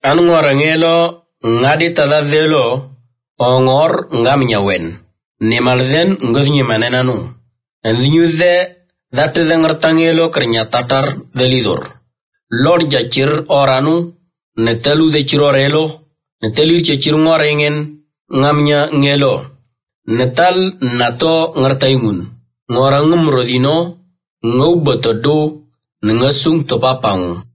An ngorangelo ngadi tadadelo ongor ngam nyawen. Nimalden ngodnyi manenanu. Enlinyuze dati dengertangelo kernya tatar delidor. Lord jachir oranu netelu de chirorelo netelir chachir ngorengen ngamnya ngelo. Netal nato ngertaingun. Ngorangum rodino ngau botodo nengesung topapang.